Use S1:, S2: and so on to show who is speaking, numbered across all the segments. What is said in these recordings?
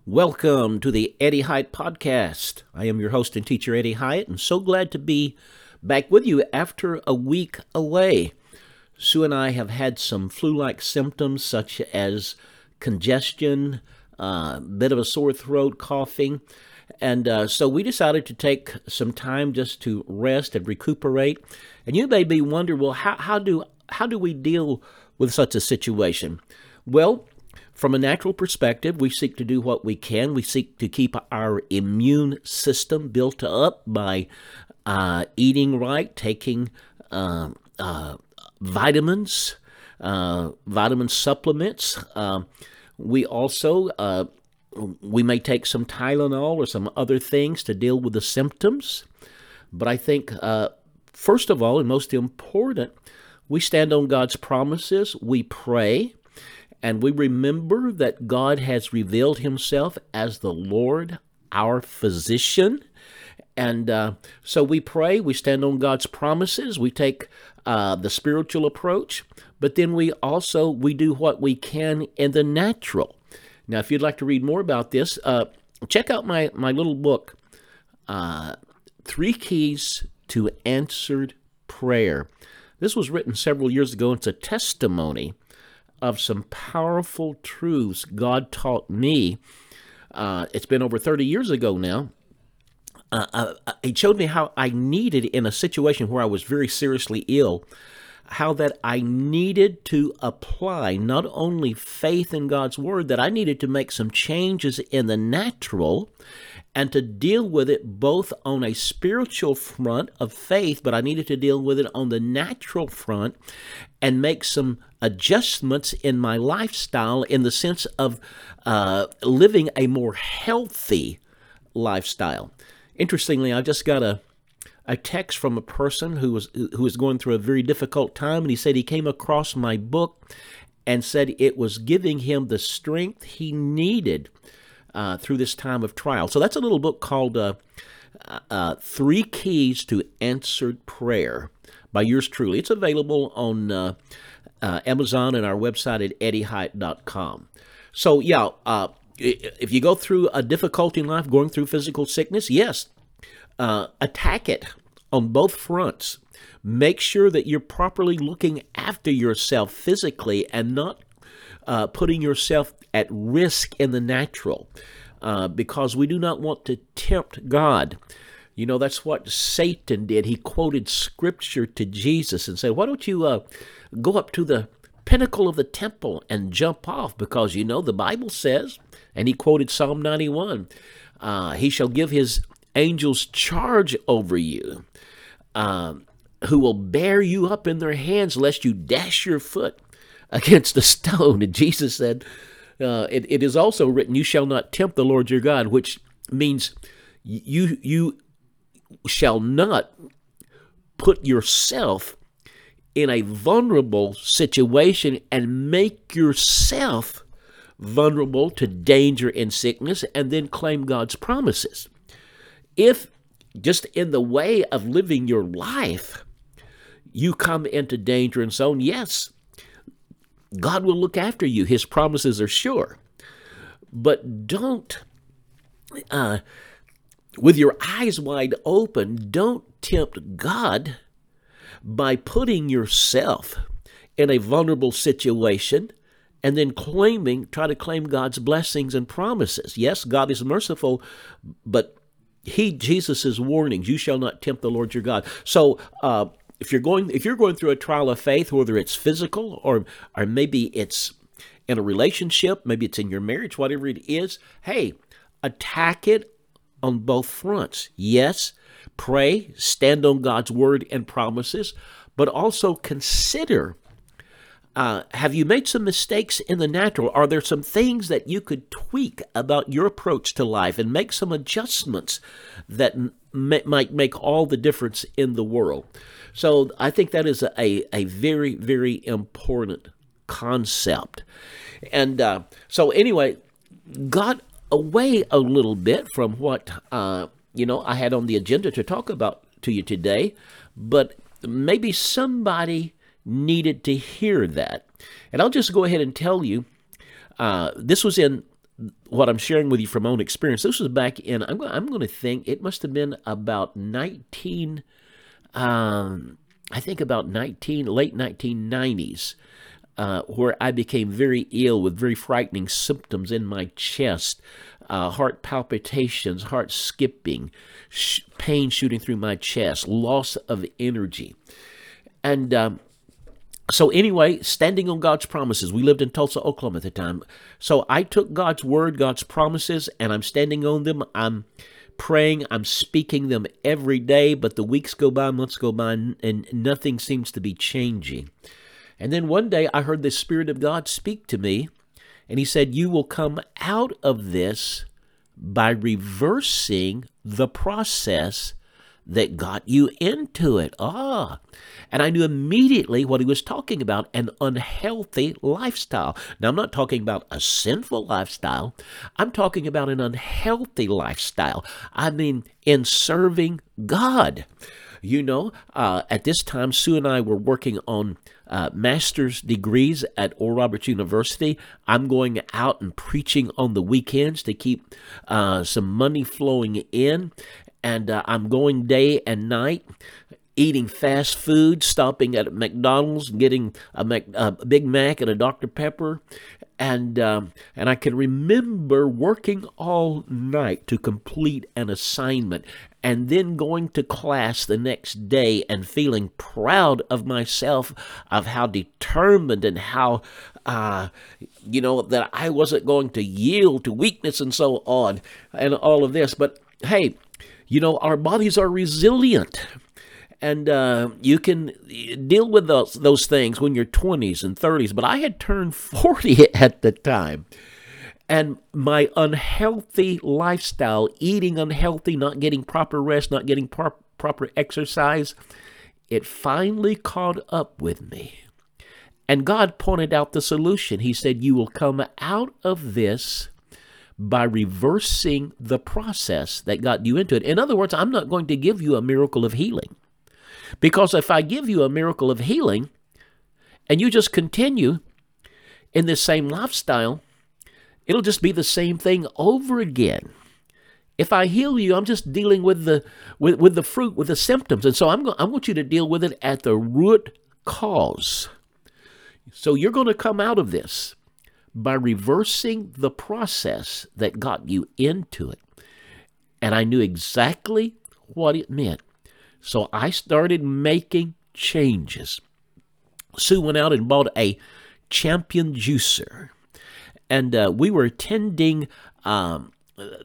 S1: Welcome to the Eddie Hyatt Podcast. I am your host and teacher, Eddie Hyatt, and so glad to be back with you after a week away. Sue and I have had some flu-like symptoms such as congestion, bit of a sore throat, coughing, and so we decided to take some time just to rest and recuperate. And you may be wondering, well, how do we deal with such a situation? Well, from a natural perspective, we seek to do what we can. We seek to keep our immune system built up by eating right, taking vitamins, vitamin supplements. We also we may take some Tylenol or some other things to deal with the symptoms. But I think, first of all, and most important, we stand on God's promises. We pray. And we remember that God has revealed himself as the Lord, our physician. And so we pray, we stand on God's promises, we take the spiritual approach, but then we do what we can in the natural. Now, if you'd like to read more about this, check out my little book, 3 Keys to Answered Prayer. This was written several years ago. It's a testimony of some powerful truths God taught me. It's been over 30 years ago now. He showed me how I needed, in a situation where I was very seriously ill, how that I needed to apply not only faith in God's Word, that I needed to make some changes in the natural and to deal with it both on a spiritual front of faith, but I needed to deal with it on the natural front and make some adjustments in my lifestyle in the sense of living a more healthy lifestyle. Interestingly, I just got a text from a person who was going through a very difficult time, and he said he came across my book and said it was giving him the strength he needed through this time of trial. So that's a little book called 3 Keys to Answered Prayer by yours truly. It's available on Amazon and our website at eddiehyatt.com. So yeah, if you go through a difficulty in life, going through physical sickness, yes, attack it on both fronts. Make sure that you're properly looking after yourself physically and not putting yourself at risk in the natural, because we do not want to tempt God. You know, that's what Satan did. He quoted Scripture to Jesus and said, why don't you go up to the pinnacle of the temple and jump off? Because, you know, the Bible says, and he quoted Psalm 91, he shall give his angels charge over you, who will bear you up in their hands, lest you dash your foot against a stone. And Jesus said, it is also written, you shall not tempt the Lord your God, which means you shall not put yourself in a vulnerable situation and make yourself vulnerable to danger and sickness and then claim God's promises. If just in the way of living your life, you come into danger and so on, yes, God will look after you. His promises are sure. But don't, with your eyes wide open, don't tempt God by putting yourself in a vulnerable situation and then try to claim God's blessings and promises. Yes, God is merciful, but Jesus' warnings, you shall not tempt the Lord your God. So, if you're going through a trial of faith, whether it's physical or maybe it's in a relationship, maybe it's in your marriage, whatever it is, hey, attack it on both fronts. Yes, pray, stand on God's word and promises, but also consider, have you made some mistakes in the natural? Are there some things that you could tweak about your approach to life and make some adjustments that might make all the difference in the world? So I think that is a very, very important concept. And so anyway, got away a little bit from what, I had on the agenda to talk about to you today, but maybe somebody needed to hear that. And I'll just go ahead and tell you, this was in what I'm sharing with you from my own experience. This was back in, I'm going to think it must have been about I think about late 1990s, where I became very ill with very frightening symptoms in my chest, heart palpitations, heart skipping, pain shooting through my chest, loss of energy. And so anyway, standing on God's promises. We lived in Tulsa, Oklahoma at the time. So I took God's word, God's promises, and I'm standing on them. I'm praying, I'm speaking them every day, but the weeks go by, months go by, and nothing seems to be changing. And then one day I heard the Spirit of God speak to me, and he said, you will come out of this by reversing the process that got you into it. And I knew immediately what he was talking about, an unhealthy lifestyle. Now, I'm not talking about a sinful lifestyle. I'm talking about an unhealthy lifestyle. I mean, in serving God. You know, at this time, Sue and I were working on master's degrees at Oral Roberts University. I'm going out and preaching on the weekends to keep some money flowing in. And I'm going day and night, eating fast food, stopping at McDonald's, getting a Big Mac and a Dr. Pepper. And I can remember working all night to complete an assignment and then going to class the next day and feeling proud of myself, of how determined and how, that I wasn't going to yield to weakness and so on and all of this. But hey, our bodies are resilient. And you can deal with those things when you're 20s and 30s. But I had turned 40 at the time. And my unhealthy lifestyle, eating unhealthy, not getting proper rest, not getting proper exercise, it finally caught up with me. And God pointed out the solution. He said, you will come out of this by reversing the process that got you into it. In other words, I'm not going to give you a miracle of healing. Because if I give you a miracle of healing and you just continue in this same lifestyle, it'll just be the same thing over again. If I heal you, I'm just dealing with the fruit, with the symptoms. And so I want you to deal with it at the root cause. So you're going to come out of this by reversing the process that got you into it. And I knew exactly what it meant. So I started making changes. Sue went out and bought a Champion juicer. And we were attending trying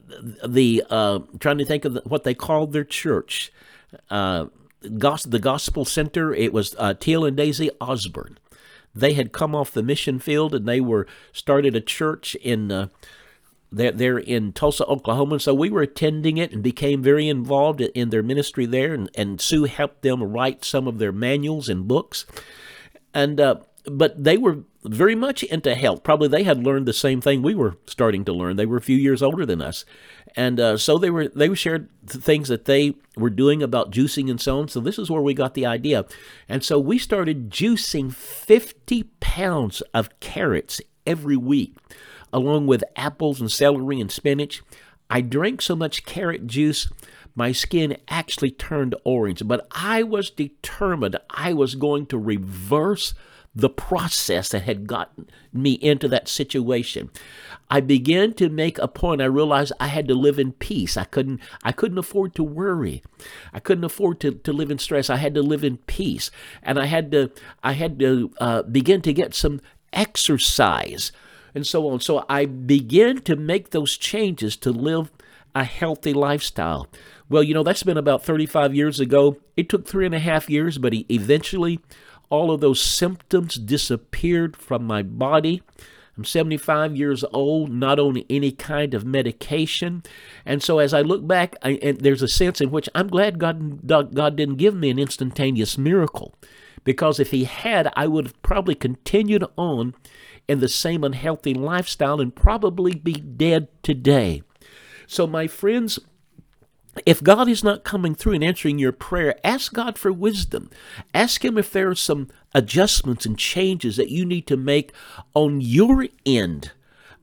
S1: to think of what they called their church. The Gospel Center. It was Teal and Daisy Osborne. They had come off the mission field and they started a church in they're in Tulsa, Oklahoma. So we were attending it and became very involved in their ministry there. And Sue helped them write some of their manuals and books. And but they were very much into health. Probably they had learned the same thing we were starting to learn. They were a few years older than us. And so they shared things that they were doing about juicing and so on. So this is where we got the idea. And so we started juicing 50 pounds of carrots every week, along with apples and celery and spinach. I drank so much carrot juice, my skin actually turned orange. But I was determined I was going to reverse the process that had gotten me into that situation. I began to make a point. I realized I had to live in peace. I couldn't afford to worry. I couldn't afford to live in stress. I had to live in peace. And I had to begin to get some exercise and so on. So I began to make those changes to live a healthy lifestyle. Well, that's been about 35 years ago. It took 3.5 years, but eventually all of those symptoms disappeared from my body. I'm 75 years old, not on any kind of medication. And so as I look back, and there's a sense in which I'm glad God didn't give me an instantaneous miracle. Because if he had, I would have probably continued on in the same unhealthy lifestyle and probably be dead today. So my friends, if God is not coming through and answering your prayer, ask God for wisdom. Ask him if there are some adjustments and changes that you need to make on your end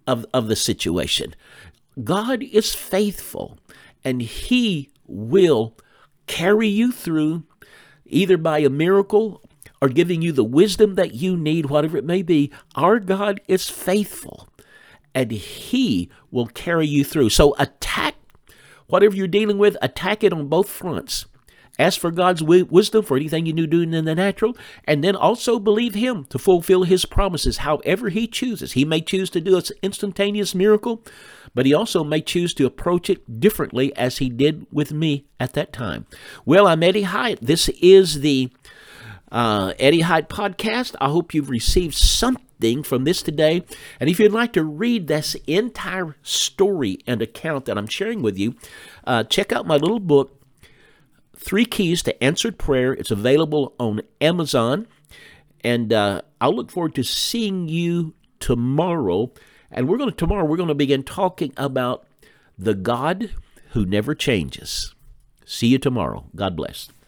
S1: of the situation. God is faithful, and He will carry you through either by a miracle or giving you the wisdom that you need, whatever it may be. Our God is faithful, and He will carry you through. So attack whatever you're dealing with, attack it on both fronts. Ask for God's wisdom for anything you do doing in the natural, and then also believe Him to fulfill His promises however He chooses. He may choose to do an instantaneous miracle, but He also may choose to approach it differently as He did with me at that time. Well, I'm Eddie Hyatt. This is the Eddie Hyatt Podcast. I hope you've received something from this today. And if you'd like to read this entire story and account that I'm sharing with you, check out my little book, 3 Keys to Answered Prayer. It's available on Amazon. And I'll look forward to seeing you tomorrow. And we're going to begin talking about the God who never changes. See you tomorrow. God bless.